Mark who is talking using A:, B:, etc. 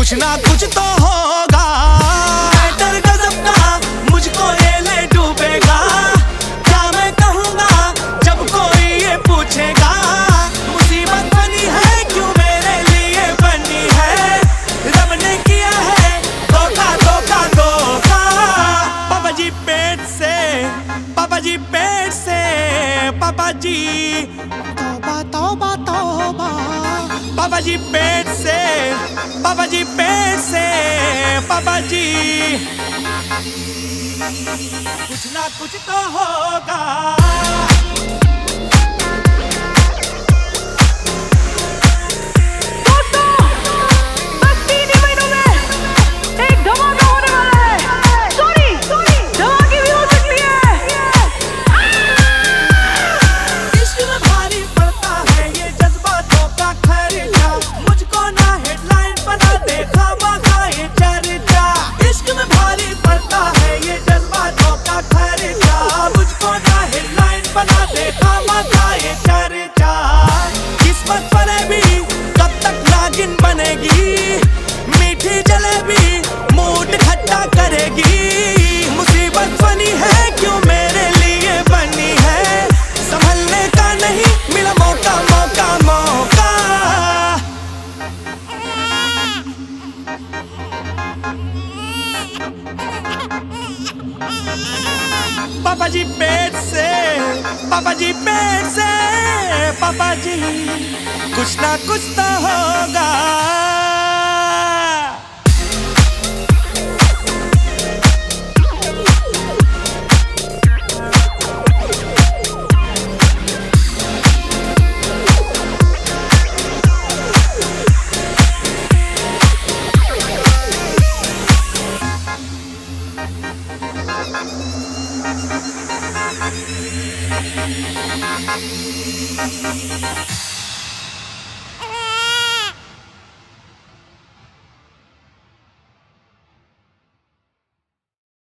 A: कुछ ना कुछ तो होगा, डर गजब का मुझको ये ले डूबेगा। क्या मैं कहूँगा जब कोई ये पूछेगा, मुसीबत बनी है क्यों मेरे लिए बनी है, रब ने किया है धोखा धोखा धोखा। पापा जी पेट से, पापा जी पेट से, पापा जी तौबा तौबा तौबा। पापा जी पेट से, पापा जी पेट से, पापा जी कुछ ना कुछ तो होगा। किस्मत फरेबी कब तक नागिन बनेगी, मीठी जलेबी मूड खट्टा करेगी। मुसीबत फनी है क्यों मेरे लिए बनी है, संभलने का नहीं मिला मौका मौका मौका। पापा जी पेट से, पापा जी पेट से, पापा जी कुछ ना कुछ तो होगा।